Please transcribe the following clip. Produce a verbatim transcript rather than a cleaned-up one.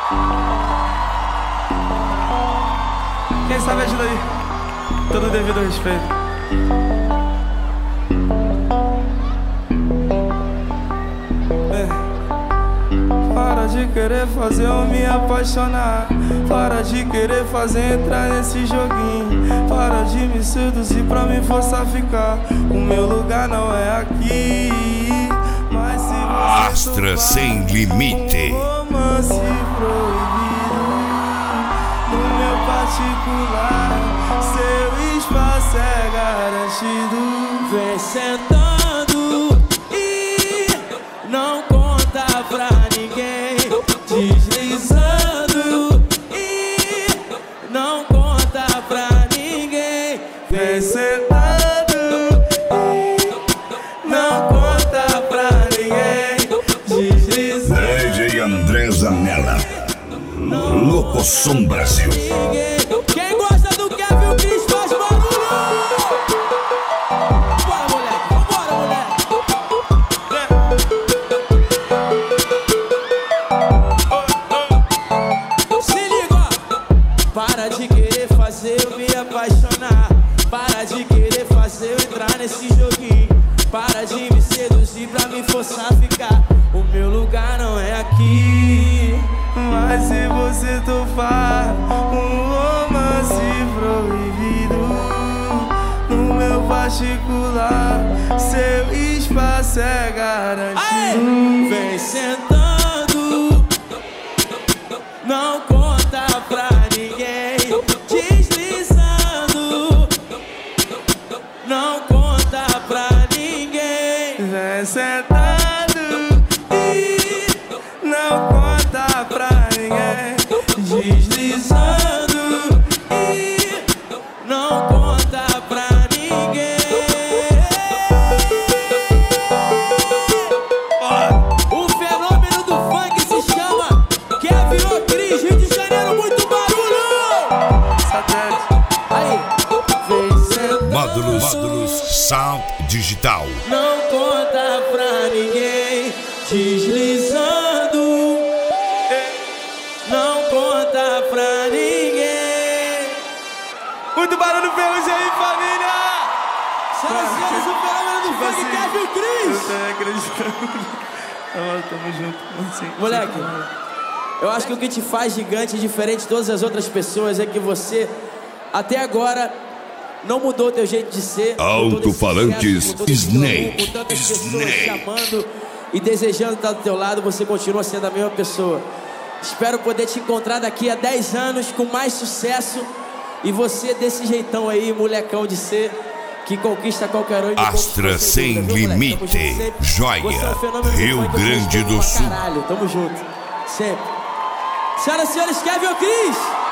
Quem sabe ajuda aí. Todo devido respeito. Para de querer fazer eu me apaixonar. Para de querer fazer entrar nesse joguinho. Para de me seduzir pra me forçar a ficar. O meu lugar não é aqui. Mas se você Astra Sem Limite. um romance proibido no meu particular, seu espaço é garantido. Vem sentando e não conta pra ninguém. Deslizando e não conta pra ninguém. Vem sentando e não conta pra ninguém. Deslizando. D J André Zanella, Locosom Brasil. Quem gosta do Kevin Cris faz barulho. Bora, moleque, bora, moleque. Se liga, ó. Para de querer fazer eu me apaixonar. Para de querer fazer eu entrar nesse joguinho. Para de me seduzir pra me forçar a ficar. O meu lugar não é aqui. Mas se você topar um romance proibido no meu particular, seu espaço é garantido. Aê! Vem sentando, não conta pra ninguém. Deslizando, não conta pra ninguém. Vem sentando e não conta pra ninguém. Deslizando e não conta pra ninguém. O fenômeno do funk se chama Kevin Cris, Rio de Janeiro, muito barulho! Aí, vem sentando. Módulos, Módulos Sound Digital. Não conta pra ninguém. Deslizando, não conta pra ninguém. Muito barulho pelos aí, família! Senhoras e senhores, o fenômeno do funk, Kevin Cris! Eu tô acreditando. Tamo junto. Assim, Moleque, eu acho que o que te faz gigante, diferente de todas as outras pessoas, é que você, até agora, não mudou teu jeito de ser. Alto-falantes Snake. Com tantas pessoas Snake. chamando e desejando estar do teu lado, você continua sendo a mesma pessoa. Espero poder te encontrar daqui a dez anos com mais sucesso. E você desse jeitão aí, molecão de ser, que conquista qualquer um. Astra Sem Limite. Joia, Rio Grande do Sul. Caralho, tamo junto. Sempre. Senhoras e senhores, Kevin Cris.